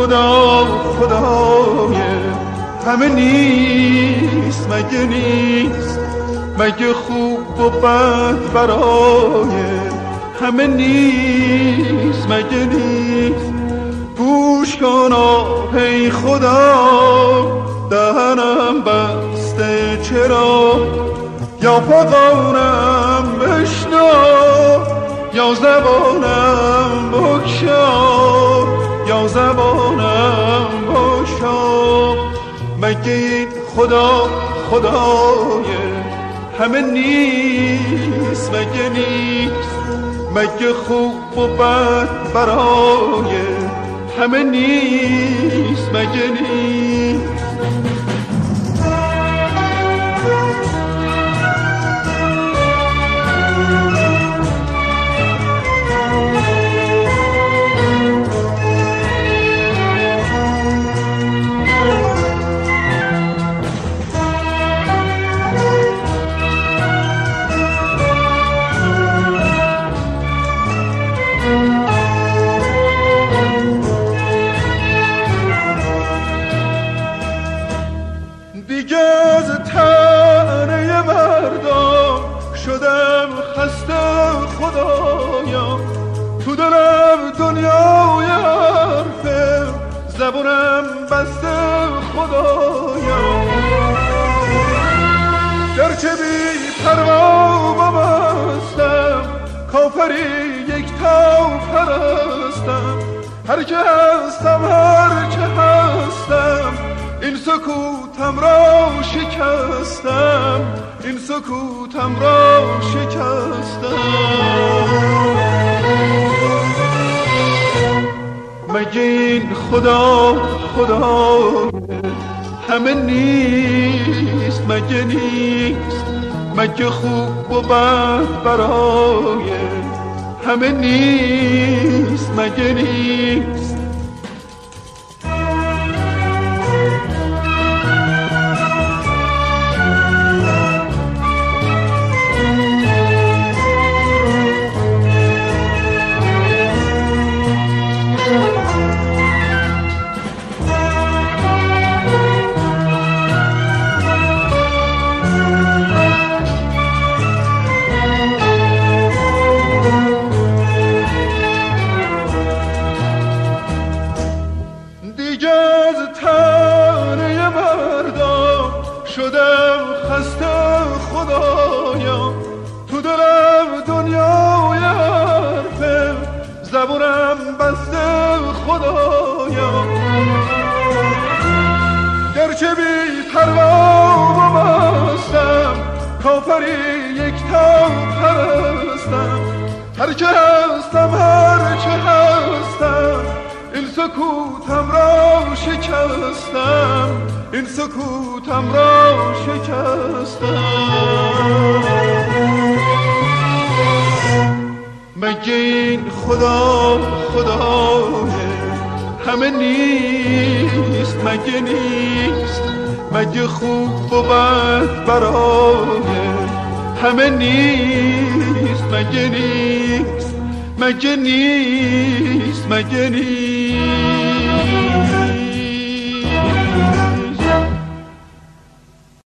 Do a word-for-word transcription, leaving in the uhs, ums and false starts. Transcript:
خدا خدای همه نیست مگه نیست، مگه خوب و بد برای همه نیست مگه نیست. گوش کن ای خدا دهنم بسته چرا، یا فغانم بشنو یا زبانم بگشا، یا زبانم بگشا. مگه این خدا خدای همه نیست مگه نیست، مگه خوب و بد برای همه نیست مگه نیست. دیگه از تنه مردم شدم خسته خدایا، تو دلم دنیای حرفه زبونم بسته خدایا. گرچه بی پروا و مستم کافری یک تا پرستم، هر که هستم هر که هستم این سکوتم را شکستم، این سکوتم را شکستم. مگه این خدا خدا همه نیست مگه نیست، مگه خوب و بد برای همه نیست مگه نیست. شدم خسته خدایا، تو دلم دنیای حرفه زبونم بسته خدایا. گرچه بی پروا و مستم کافری یک تا پرستم، هر که هستم هر چه هستم این سکوتم را شکستم، این سکوتم را شکستم. مگه این خدا خدای همه نیست مگه نیست، مگه خوب و بد برای همه نیست مگه نیست مگه نیست مگه نیست.